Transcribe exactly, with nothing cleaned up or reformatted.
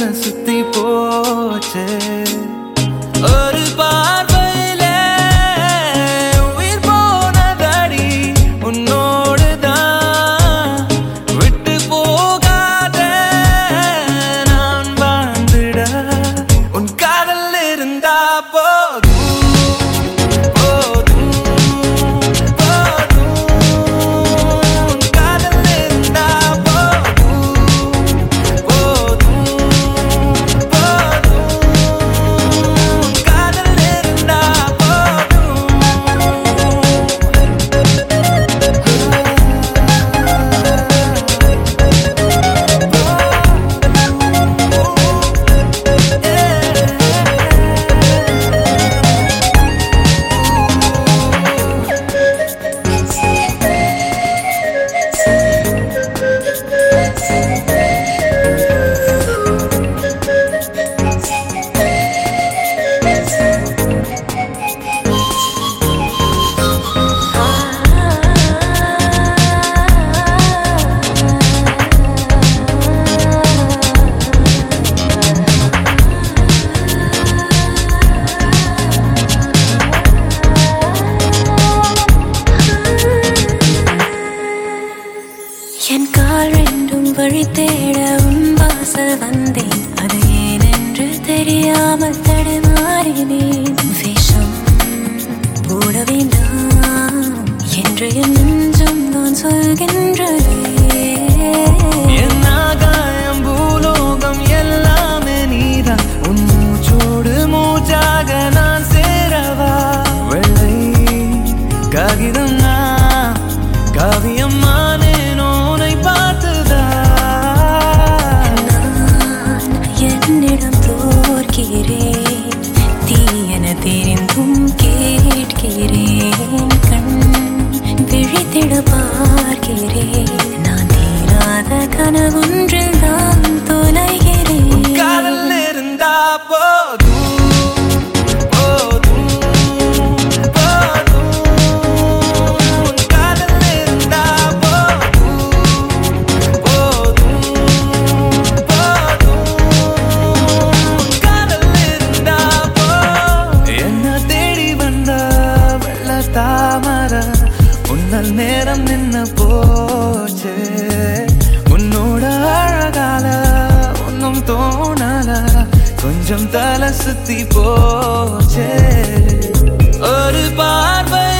தலை சுத்தி போச்சே ஒரு பார்வையில உயிர் போனதடி உன்னோடுதான் விட்டு போகாத நான் வாழ்ந்திட உன் காதல் இருந்தா போதும் என் கால் ரெண்டும் வழி தேட உன் வாசல் வந்தேன் அது ஏனென்று தெரியாமல் தடுமாறினேன் வேஷம் போட வேண்டாம் என்று என் நெஞ்சம் நான் சொல்கின்றதே என் ஆகாயம் பூலோகம் எல்லாமே நீதான் உன் மூச்சோடு மூச்சாக நான் சேரவா வெள்ளை காகிதம் நான் காவியம் தெரிந்தும் கேட்கிறேன் கண் விழித்திட பார்க்கிறேன் நான் தீராத கனவொன்றில் தான் தொலைகிறேன் காதல் இருந்தா போதும் போதும் போதும் காதல் இருந்தா போதும் போதும் போதும் காதல் இருந்தா என்ன தேடி வந்த வெள்ள தாமர உன்னல் நேரம் நின்ன போச்சு உன்னோட அழகால ஒன்னும் தோணல கொஞ்சம் தலை சுத்தி போச்சு ஒரு பார்வை